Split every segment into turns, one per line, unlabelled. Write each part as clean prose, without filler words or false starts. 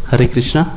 Hare Krishna.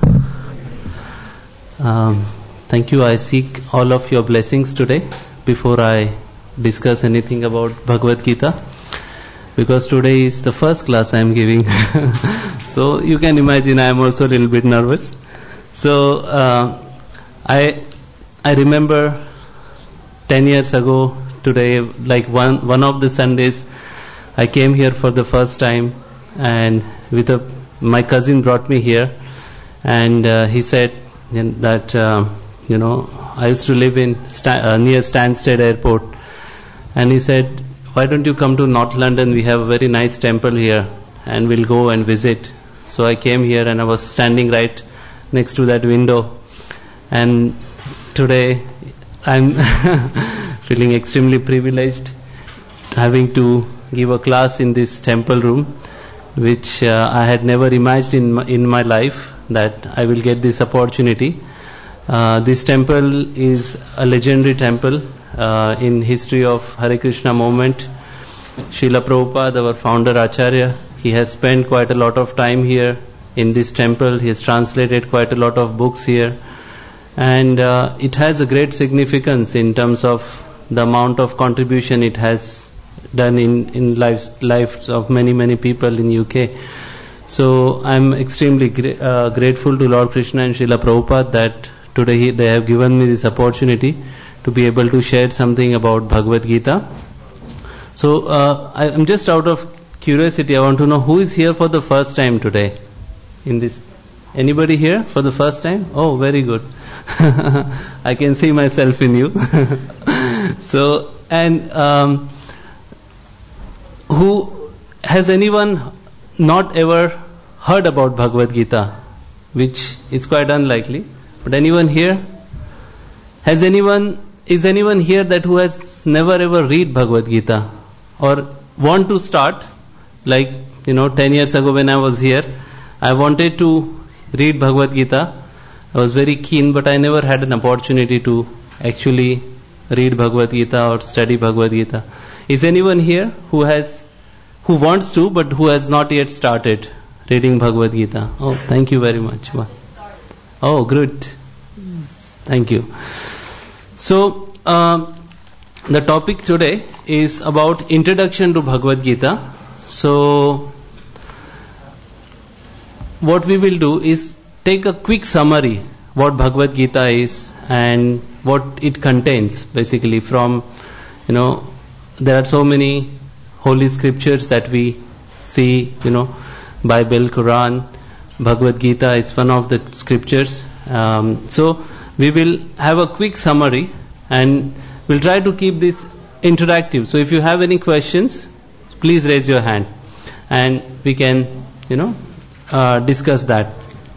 Thank you. I seek all of your blessings today before I discuss anything about Bhagavad Gita, because today is the first class I am giving. So you can imagine I am also a little bit nervous. So I remember 10 years ago today, like one of the Sundays, I came here for the first time, and my cousin brought me here, and he said that I used to live in near Stansted Airport, and he said, why don't you come to North London, we have a very nice temple here and we'll go and visit. So I came here and I was standing right next to that window, and today I'm feeling extremely privileged having to give a class in this temple room, which I had never imagined in my life that I will get this opportunity. This temple is a legendary temple in history of Hare Krishna movement. Srila Prabhupada, our founder Acharya, he has spent quite a lot of time here in this temple. He has translated quite a lot of books here, and it has a great significance in terms of the amount of contribution it has done in lives of many people in UK. So I'm extremely grateful to Lord Krishna and Srila Prabhupada that today they have given me this opportunity to be able to share something about Bhagavad Gita. So I'm just out of curiosity, I want to know who is here for the first time today in this. Anybody here for the first time? Oh, very good. I can see myself in you. So, and who has anyone not ever heard about Bhagavad Gita, which is quite unlikely, but anyone here? Is anyone here that who has never ever read Bhagavad Gita or want to start? Like 10 years ago when I was here, I wanted to read Bhagavad Gita. I was very keen, but I never had an opportunity to actually read Bhagavad Gita or study Bhagavad Gita. Is anyone here who wants to but who has not yet started reading Bhagavad Gita? Oh, thank you very much. Oh, good. Thank you. So, the topic today is about introduction to Bhagavad Gita. So, what we will do is take a quick summary what Bhagavad Gita is and what it contains. Basically, from there are so many holy scriptures that we see, Bible, Quran, Bhagavad Gita, it's one of the scriptures. So we will have a quick summary and we'll try to keep this interactive. So if you have any questions, please raise your hand and we can, discuss that.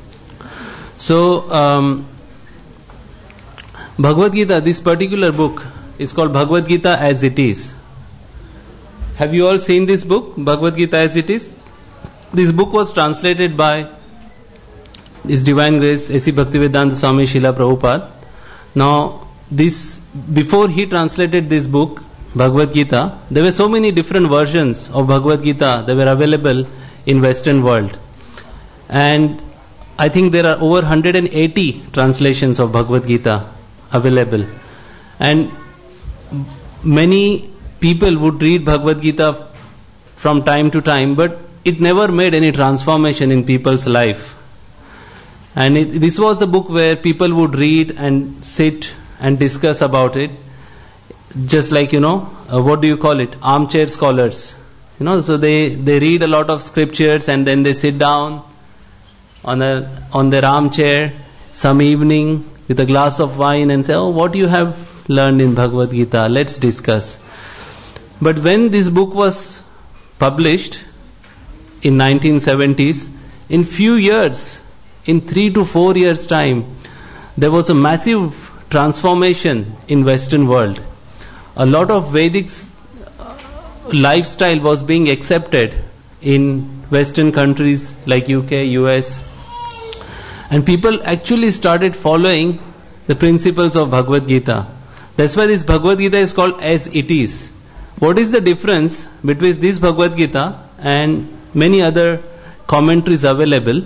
So Bhagavad Gita, this particular book is called Bhagavad Gita as it is. Have you all seen this book, Bhagavad Gita as it is? This book was translated by His Divine Grace A.C. Bhaktivedanta Swami Srila Prabhupada. Now, before he translated this book, Bhagavad Gita, there were so many different versions of Bhagavad Gita that were available in Western world. And I think there are over 180 translations of Bhagavad Gita available. And many people would read Bhagavad Gita from time to time, but it never made any transformation in people's life. And this was a book where people would read and sit and discuss about it, just like, what do you call it? Armchair scholars. So they read a lot of scriptures and then they sit down on their armchair some evening with a glass of wine and say, oh, what you have learned in Bhagavad Gita, let's discuss. But when this book was published in 1970s, in few years, in 3 to 4 years time, there was a massive transformation in Western world. A lot of Vedic lifestyle was being accepted in Western countries like UK, US, and people actually started following the principles of Bhagavad Gita. That's why this Bhagavad Gita is called as it is. What is the difference between this Bhagavad Gita and many other commentaries available?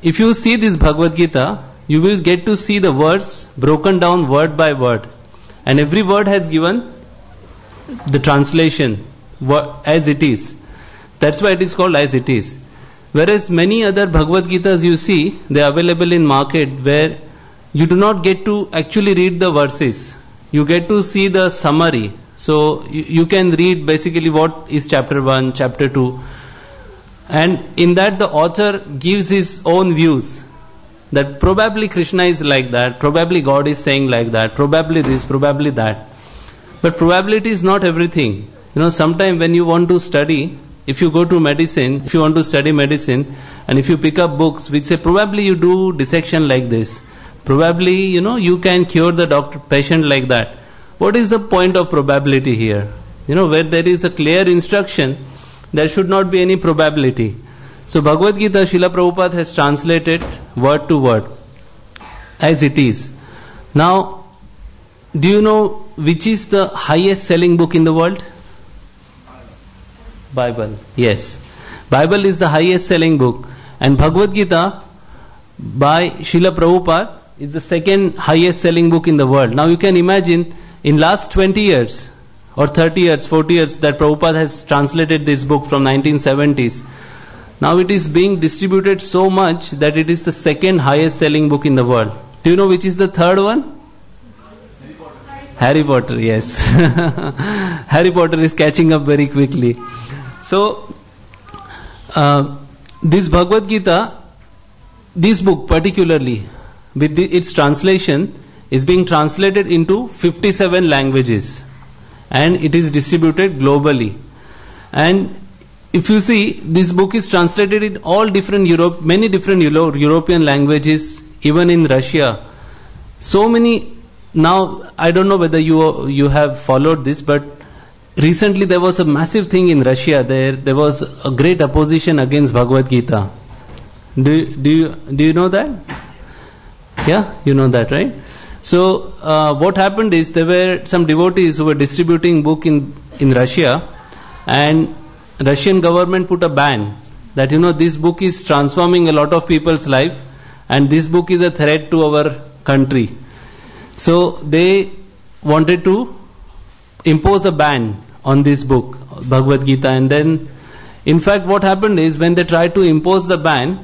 if you see this Bhagavad Gita, you will get to see the words broken down word by word. And every word has given the translation as it is. That's why it is called as it is. Whereas many other Bhagavad Gitas you see, they are available in market where you do not get to actually read the verses. You get to see the summary. So you can read basically what is chapter 1, chapter 2. And in that the author gives his own views. That probably Krishna is like that, probably God is saying like that, probably this, probably that. But probability is not everything. Sometimes when you want to study, if you go to medicine, if you want to study medicine, and if you pick up books which say probably you do dissection like this, probably you can cure the patient like that. What is the point of probability here? Where there is a clear instruction, there should not be any probability. So Bhagavad Gita, Srila Prabhupada has translated word to word as it is. Now, do you know which is the highest selling book in the world? Bible. Yes. Bible is the highest selling book. And Bhagavad Gita by Srila Prabhupada is the second highest selling book in the world. Now you can imagine in last 20 years or 30 years, 40 years that Prabhupada has translated this book from 1970s. Now it is being distributed so much that it is the second highest selling book in the world. Do you know which is the third one? Harry Potter, yes. Harry Potter is catching up very quickly. So, this Bhagavad Gita, this book particularly, with its translation, is being translated into 57 languages. And it is distributed globally. And if you see, this book is translated in all different many different European languages, even in Russia. So many, now I don't know whether you have followed this, but recently there was a massive thing in Russia. There was a great opposition against Bhagavad Gita. Do you know that? Yeah, you know that, right? So what happened is there were some devotees who were distributing book in Russia, and Russian government put a ban that this book is transforming a lot of people's life, and this book is a threat to our country. So they wanted to impose a ban on this book, Bhagavad Gita, and then in fact what happened is when they tried to impose the ban,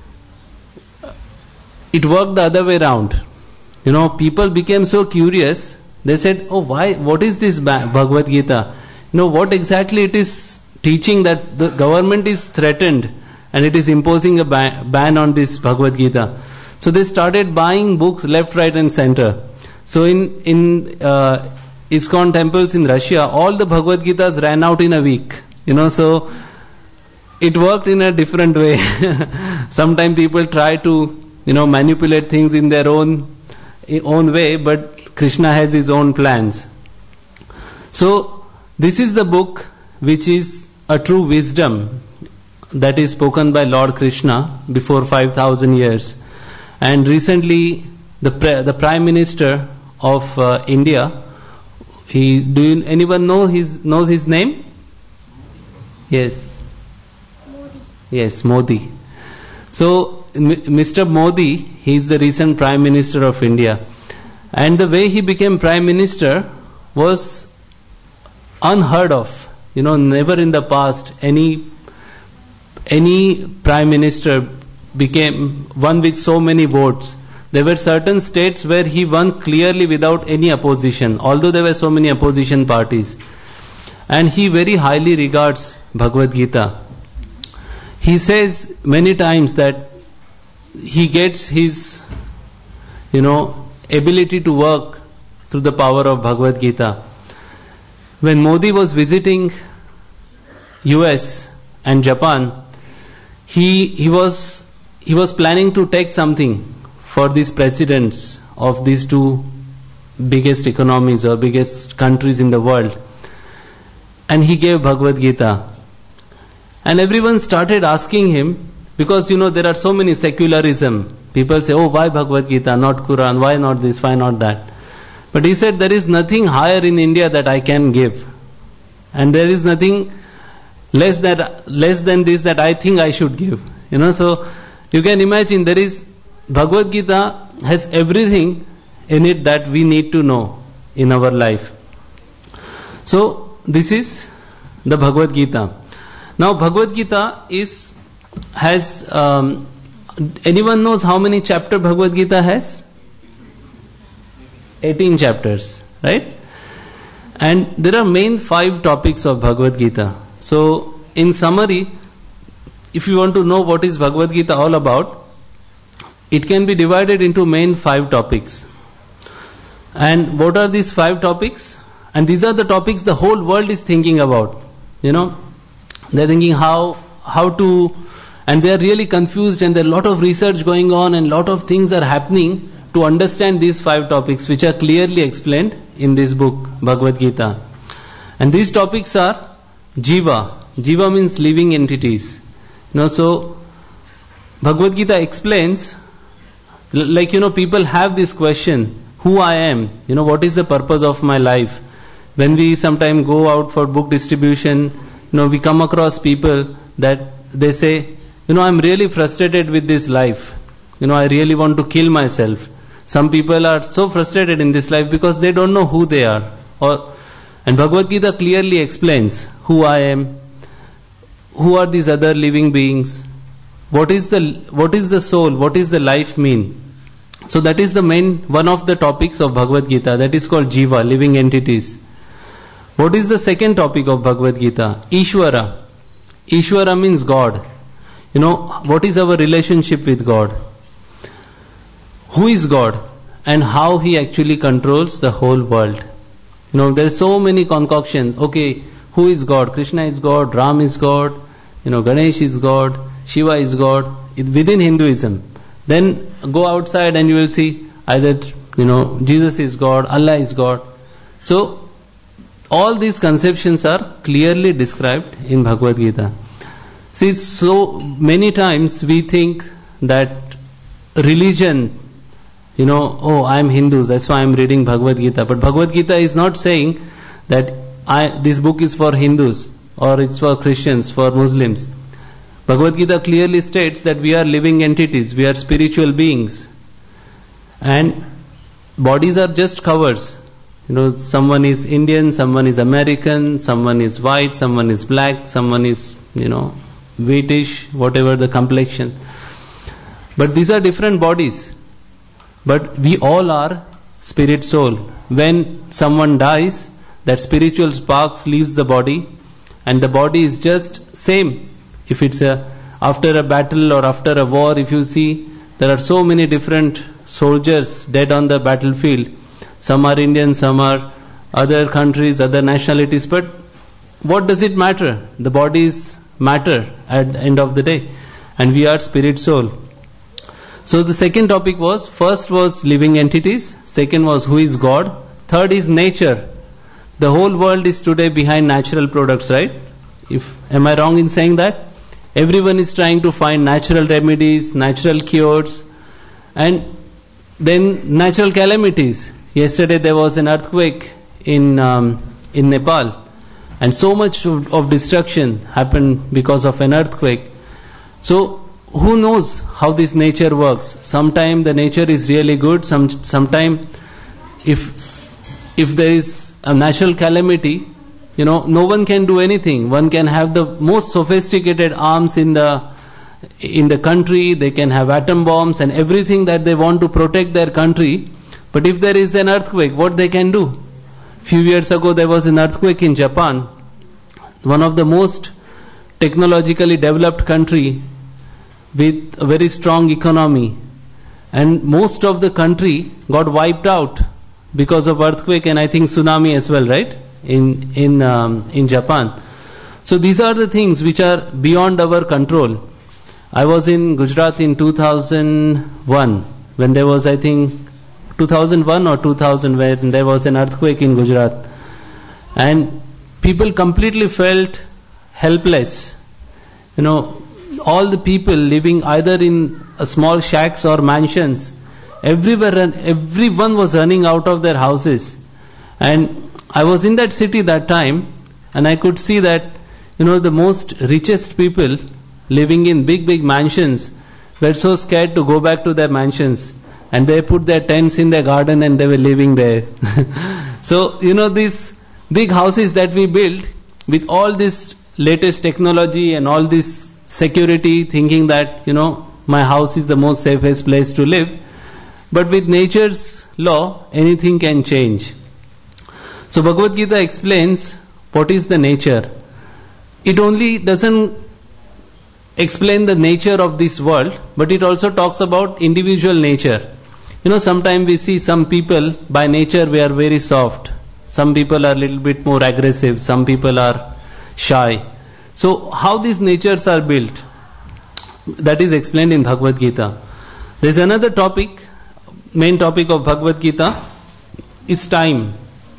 it worked the other way around. People became so curious, they said, oh, why? What is this Bhagavad Gita? What exactly it is teaching that the government is threatened and it is imposing a ban on this Bhagavad Gita. So they started buying books left, right and center. So in ISKCON temples in Russia, all the Bhagavad Gitas ran out in a week. So it worked in a different way. Sometimes people try to, manipulate things in their own way, but Krishna has his own plans. So this is the book which is a true wisdom that is spoken by Lord Krishna before 5,000 years. And recently the Prime Minister of India, anyone knows his name? Yes. Modi. Yes, Modi. So Mr. Modi, he is the recent Prime Minister of India. And the way he became Prime Minister was unheard of. Never in the past any Prime Minister became one with so many votes. There were certain states where he won clearly without any opposition, although there were so many opposition parties. And he very highly regards Bhagavad Gita. He says many times that he gets his, ability to work through the power of Bhagavad Gita. When Modi was visiting US and Japan, he was planning to take something for these presidents of these two biggest economies or biggest countries in the world. And he gave Bhagavad Gita. And everyone started asking him, because there are so many secularism. People say, oh, why Bhagavad Gita, not Quran, why not this, why not that? But he said, there is nothing higher in India that I can give. And there is nothing less than this that I think I should give. So you can imagine there is Bhagavad Gita has everything in it that we need to know in our life. So this is the Bhagavad Gita. Now Bhagavad Gita has anyone knows how many chapter Bhagavad Gita has? 18 chapters, right? And there are main 5 topics of Bhagavad Gita. So in summary, if you want to know what is Bhagavad Gita all about, it can be divided into main 5 topics. And what are these 5 topics? And these are the topics the whole world is thinking about. They're thinking how to, and they are really confused, and there are a lot of research going on and a lot of things are happening to understand these 5 topics, which are clearly explained in this book, Bhagavad Gita. And these topics are Jiva. Jiva means living entities. So Bhagavad Gita explains, people have this question, who I am, what is the purpose of my life? When we sometimes go out for book distribution, we come across people that they say, I'm really frustrated with this life. I really want to kill myself. Some people are so frustrated in this life because they don't know who they are. And Bhagavad Gita clearly explains who I am, who are these other living beings, what is the soul, what is the life mean. So that is the main one of the topics of Bhagavad Gita, that is called Jiva, living entities. What is the second topic of Bhagavad Gita? Ishvara. Ishvara means God. What is our relationship with God? Who is God and how He actually controls the whole world? There are so many concoctions. Okay, who is God? Krishna is God, Ram is God, Ganesh is God, Shiva is God, within Hinduism. Then go outside and you will see either, Jesus is God, Allah is God. So, all these conceptions are clearly described in Bhagavad Gita. See, so many times we think that religion, I am Hindu, that's why I am reading Bhagavad Gita. But Bhagavad Gita is not saying that this book is for Hindus or it's for Christians, for Muslims. Bhagavad Gita clearly states that we are living entities, we are spiritual beings. And bodies are just covers. Someone is Indian, someone is American, someone is white, someone is black, someone is, wheatish, whatever the complexion. But these are different bodies. But we all are spirit soul. When someone dies, that spiritual spark leaves the body, and the body is just same. If it's after a battle or after a war, if you see, there are so many different soldiers dead on the battlefield. Some are Indian, some are other countries, other nationalities. But what does it matter? The bodies matter at the end of the day. And we are spirit soul. So the second topic was, first was living entities, second was who is God, third is nature. The whole world is today behind natural products, right? Am I wrong in saying that? Everyone is trying to find natural remedies, natural cures, and then natural calamities. Yesterday there was an earthquake in Nepal, and so much of destruction happened because of an earthquake. So who knows how this nature works? Sometimes the nature is really good. Sometimes if there is a natural calamity, no one can do anything. One can have the most sophisticated arms in the country. They can have atom bombs and everything that they want to protect their country. But if there is an earthquake, what they can do? Few years ago there was an earthquake in Japan, one of the most technologically developed country with a very strong economy, and most of the country got wiped out because of earthquake and I think tsunami as well, right? In Japan. So these are the things which are beyond our control. I was in Gujarat in 2001 when there was, I think 2001 or 2000, when there was an earthquake in Gujarat, and people completely felt helpless. All the people living either in small shacks or mansions, everyone was running out of their houses. And I was in that city that time, and I could see that the most richest people living in big mansions, were so scared to go back to their mansions, and they put their tents in their garden and they were living there. So, these big houses that we build with all this latest technology and all this security, thinking that, my house is the most safest place to live. But with nature's law, anything can change. So Bhagavad Gita explains what is the nature. It only doesn't explain the nature of this world, but it also talks about individual nature. Sometimes we see some people, by nature we are very soft. Some people are a little bit more aggressive. Some people are shy. So how these natures are built, that is explained in Bhagavad Gita. There is another topic, main topic of Bhagavad Gita is time.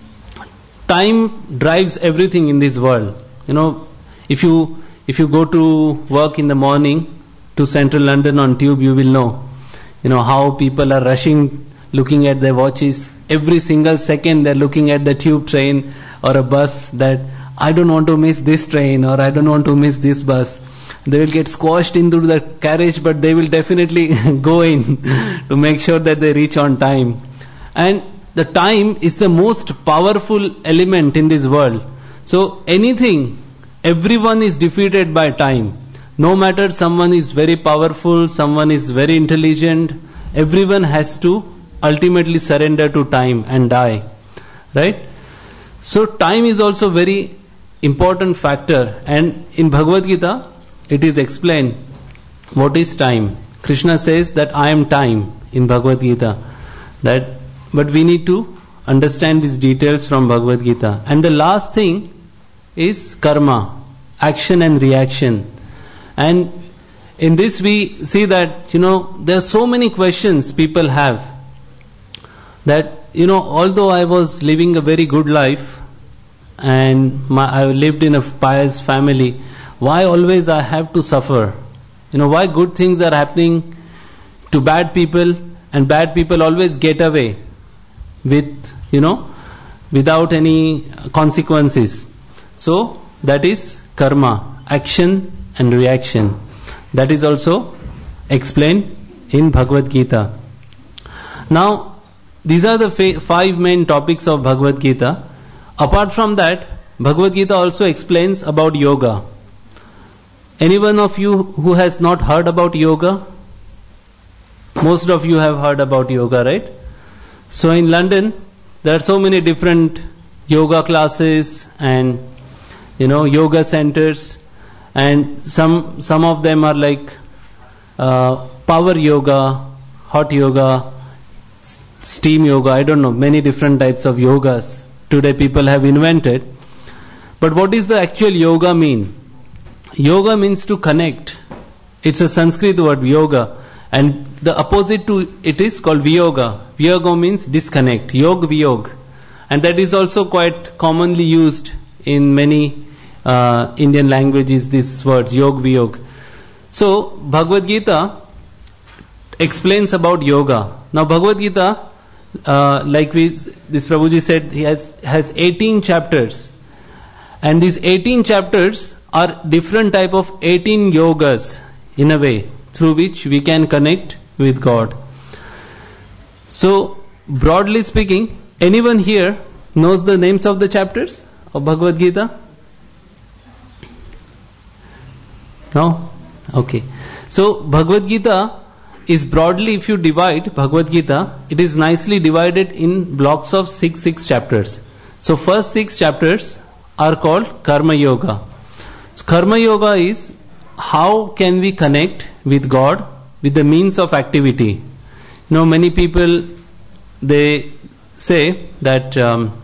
Time drives everything in this world. If you go to work in the morning to central London on tube, you will know how people are rushing, looking at their watches. Every single second they're looking at the tube train or a bus, that I don't want to miss this train or I don't want to miss this bus. They will get squashed into the carriage, but they will definitely go in to make sure that they reach on time. And the time is the most powerful element in this world. So everyone is defeated by time. No matter someone is very powerful, someone is very intelligent, everyone has to ultimately surrender to time and die. Right? So time is also very important factor, and in Bhagavad Gita it is explained what is time. Krishna says that I am time in Bhagavad Gita. But we need to understand these details from Bhagavad Gita. And the last thing is karma, action and reaction. And in this we see that, there are so many questions people have. That, although I was living a very good life and I lived in a pious family, why always I have to suffer? Why good things are happening to bad people, and bad people always get away with, without any consequences. So that is karma, action and reaction. That is also explained in Bhagavad Gita. Now, these are the 5 main topics of Bhagavad Gita. Apart from that, Bhagavad Gita also explains about yoga. Any one of you who has not heard about yoga? Most of you have heard about yoga, right? So in London, there are so many different yoga classes and yoga centers, and some of them are like power yoga, hot yoga, steam yoga, I don't know, many different types of yogas today people have invented. But what does the actual yoga mean? Yoga means to connect. It's a Sanskrit word, yoga, and the opposite to it is called viyoga. Viyoga means disconnect, yog viyog, and that is also quite commonly used in many Indian languages, these words, yog viyog. So Bhagavad Gita explains about yoga. Now Bhagavad Gita, this Prabhuji said, he has 18 chapters, and these 18 chapters are different type of 18 yogas in a way through which we can connect with God. So broadly speaking, anyone here knows the names of the chapters of Bhagavad Gita? No? Okay. So Bhagavad Gita is broadly, if you divide Bhagavad Gita, it is nicely divided in blocks of 6 chapters. So first 6 chapters are called Karma Yoga. So Karma Yoga is how can we connect with God with the means of activity. Many people, they say that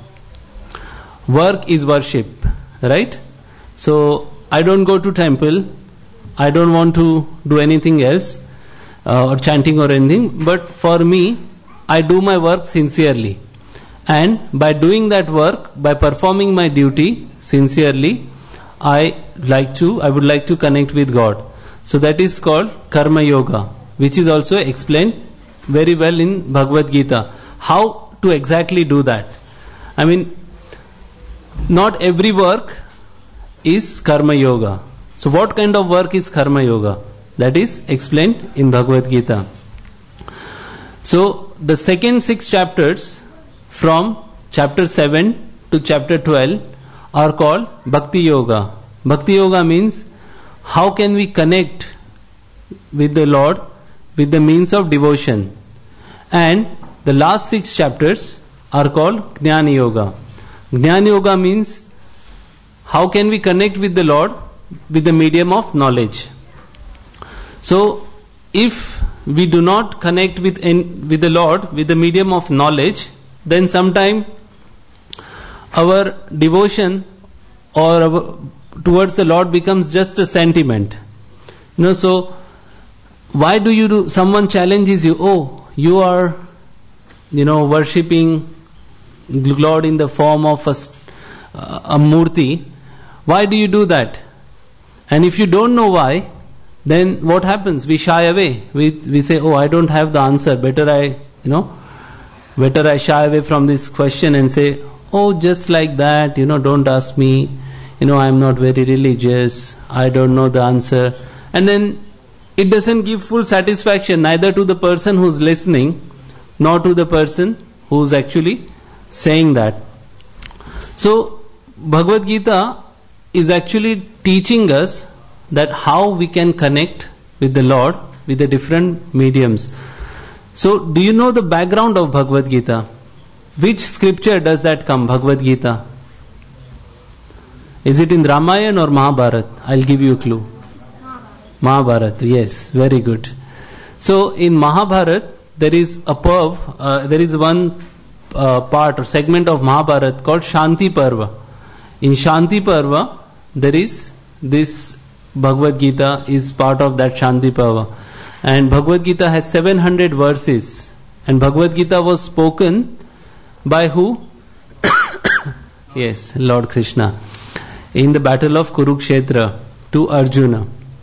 work is worship, right? So I don't go to temple, I don't want to do anything else, or chanting or anything, but for me, I do my work sincerely. And by doing that work, by performing my duty sincerely, I would like to connect with God. So that is called Karma Yoga, which is also explained very well in Bhagavad Gita. How to exactly do that? I mean, not every work is Karma Yoga. So what kind of work is Karma Yoga? That is explained in Bhagavad Gita. So the second 6 chapters from chapter 7 to chapter 12 are called Bhakti Yoga. Bhakti Yoga means how can we connect with the Lord with the means of devotion. And the last 6 chapters are called Jnana Yoga. Jnana Yoga means how can we connect with the Lord with the medium of knowledge. So if we do not connect with the Lord with the medium of knowledge, then sometime our devotion towards the Lord becomes just a sentiment. So why do you do? Someone challenges you. Oh, you are, worshipping the Lord in the form of a murti. Why do you do that? And if you don't know why, then what happens? We shy away. We say, oh, I don't have the answer. Better I shy away from this question and say, oh, just like that, don't ask me. I'm not very religious. I don't know the answer. And then it doesn't give full satisfaction neither to the person who's listening nor to the person who's actually saying that. So Bhagavad Gita is actually teaching us that how we can connect with the Lord with the different mediums. So do you know the background of Bhagavad Gita? Which scripture does that come, Bhagavad Gita? Is it in Ramayana or Mahabharata? I'll give you a clue. Mahabharata, yes, very good. So in Mahabharata, there is one part or segment of Mahabharata called Shanti Parva. In Shanti Parva, there is this Bhagavad Gita is part of that Shanti Parva. And Bhagavad Gita has 700 verses. And Bhagavad Gita was spoken by who? Yes, Lord Krishna. In the battle of Kurukshetra to Arjuna.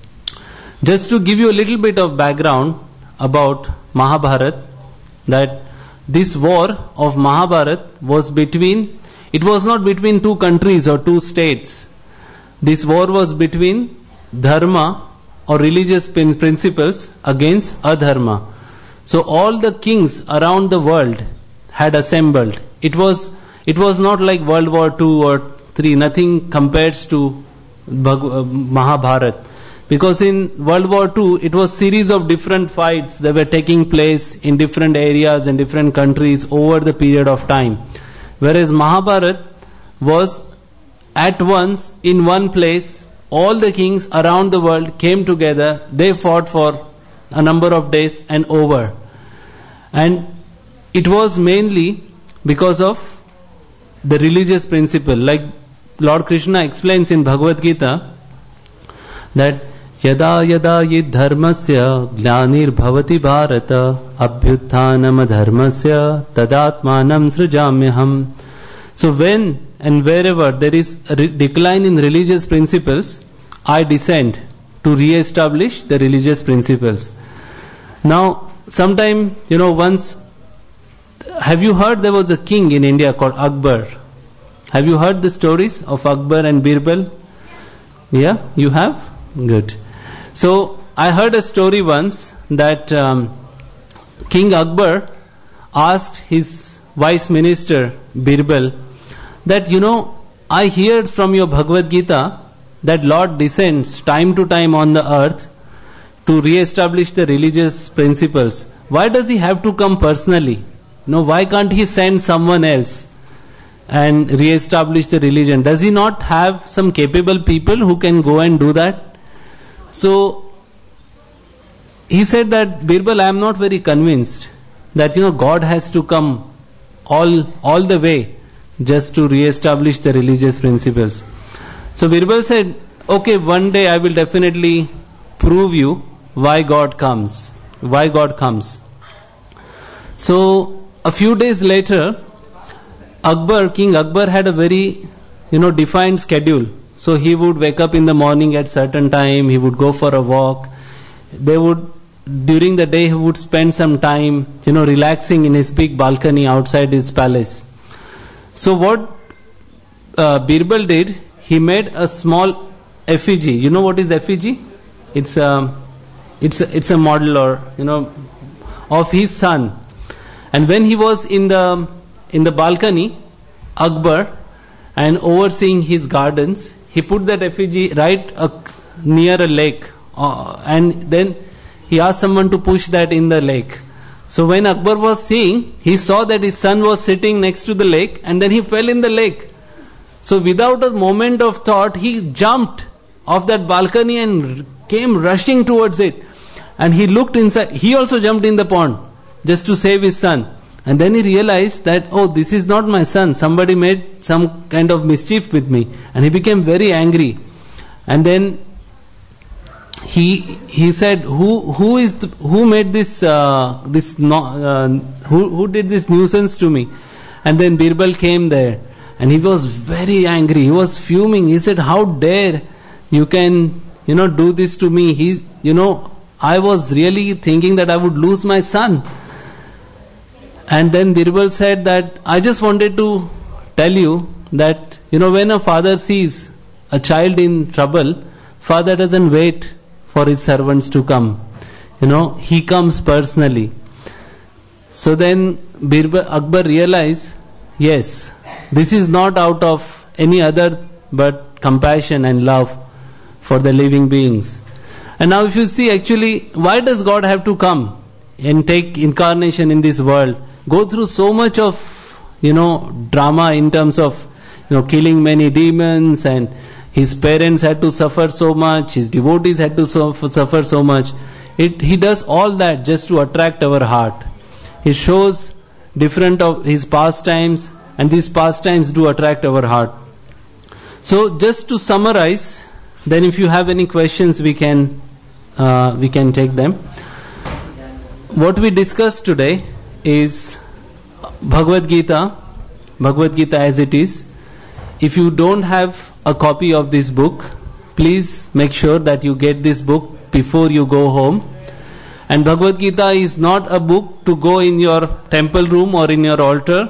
Just to give you a little bit of background about Mahabharata, that this war of Mahabharata was it was not between 2 countries or 2 states. This war was between dharma or religious principles against adharma. So all the kings around the world had assembled. It was not like World War II or III, nothing compares to Mahabharata. Because in World War II, it was series of different fights that were taking place in different areas and different countries over the period of time. Whereas Mahabharata was at once in one place, all the kings around the world came together, they fought for a number of days and over. And it was mainly because of the religious principle. Like Lord Krishna explains in Bhagavad Gita that Yada yada yid dharmasya glanir bhavati bharata abhyuthanam dharmasya tadatmanam srujamyaham. So when and wherever there is a decline in religious principles, I descend to re-establish the religious principles. Now, sometime, once, have you heard there was a king in India called Akbar? Have you heard the stories of Akbar and Birbal? Yeah, you have? Good. So, I heard a story once that King Akbar asked his vice minister Birbal that, I heard from your Bhagavad Gita that Lord descends time to time on the earth to re-establish the religious principles. Why does he have to come personally? Why can't he send someone else and re-establish the religion? Does he not have some capable people who can go and do that? So he said that, Birbal, I am not very convinced that God has to come all the way just to re-establish the religious principles. So Birbal said, okay, one day I will definitely prove you why God comes. Why God comes. So a few days later, King Akbar had a very defined schedule. So he would wake up in the morning at certain time, he would go for a walk. During the day he would spend some time, relaxing in his big balcony outside his palace. So what Birbal did, he made a small effigy. You know what is effigy? It's it's a model, or of his son. And when he was in the balcony, Akbar, and overseeing his gardens, he put that effigy right near a lake, and then he asked someone to push that in the lake. So when Akbar was seeing, he saw that his son was sitting next to the lake, and then he fell in the lake. So without a moment of thought, he jumped off that balcony and came rushing towards it. And he looked inside. He also jumped in the pond just to save his son. And then he realized that, oh, this is not my son. Somebody made some kind of mischief with me. And he became very angry. And then he said, who made this who did this nuisance to me? And then Birbal came there, and he was very angry. He was fuming. He said, how dare you can do this to me? I was really thinking that I would lose my son. And then Birbal said that, I just wanted to tell you that when a father sees a child in trouble, father doesn't wait for his servants to come. He comes personally. So then Akbar realized, yes, this is not out of any other but compassion and love for the living beings. And now if you see, actually, why does God have to come and take incarnation in this world? Go through so much of drama in terms of killing many demons, and his parents had to suffer so much, his devotees had to suffer so much. He does all that just to attract our heart. He shows different of his pastimes, and these pastimes do attract our heart. So just to summarize, then if you have any questions, we can take them. What we discussed today is Bhagavad Gita as it is. If you don't have a copy of this book, please make sure that you get this book before you go home. And Bhagavad Gita is not a book to go in your temple room or in your altar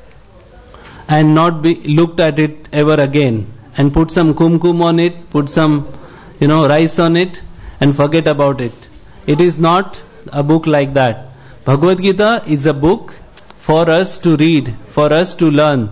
and not be looked at it ever again, and put some kumkum on it, put some rice on it, and forget about it. It is not a book like that. Bhagavad Gita is a book for us to read, for us to learn.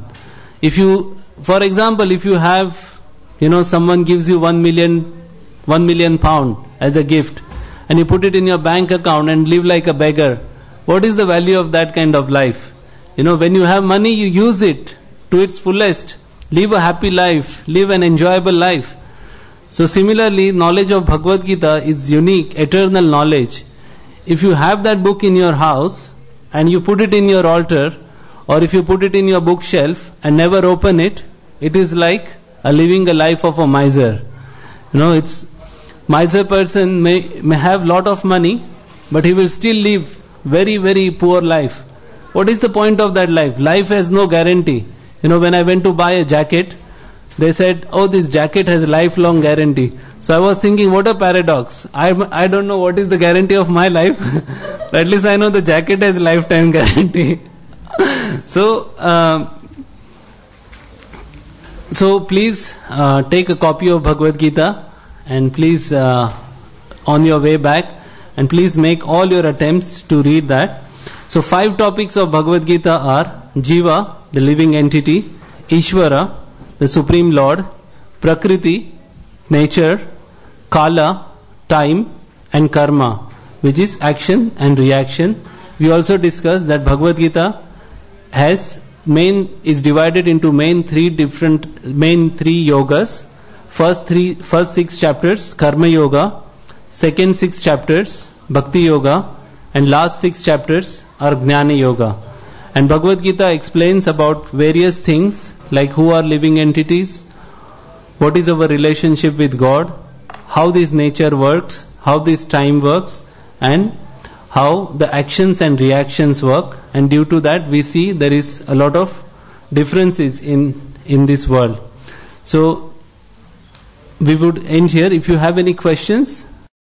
For example, if you have, someone gives you 1 million pound as a gift, and you put it in your bank account and live like a beggar, what is the value of that kind of life? When you have money, you use it to its fullest. Live a happy life, live an enjoyable life. So similarly, knowledge of Bhagavad Gita is unique, eternal knowledge. If you have that book in your house and you put it in your altar, or if you put it in your bookshelf and never open it, it is like living a life of a miser. Miser person may have lot of money, but he will still live very, very poor life. What is the point of that life? Life has no guarantee. When I went to buy a jacket, they said, oh, this jacket has lifelong guarantee. So I was thinking, what a paradox. I don't know what is the guarantee of my life, but at least I know the jacket has lifetime guarantee. So please take a copy of Bhagavad Gita, and please on your way back, and please make all your attempts to read that. So 5 topics of Bhagavad Gita are Jiva, the living entity; Ishvara, the Supreme Lord; Prakriti, nature; Kala, time; and Karma, which is action and reaction. We also discussed that Bhagavad Gita is divided into main three yogas. First 6 chapters, Karma Yoga; second 6 chapters, Bhakti Yoga; and last 6 chapters are Jnana Yoga. And Bhagavad Gita explains about various things like who are living entities, what is our relationship with God, how this nature works, how this time works, and how the actions and reactions work. And due to that, we see there is a lot of differences in this world. So we would end here. If you have any questions,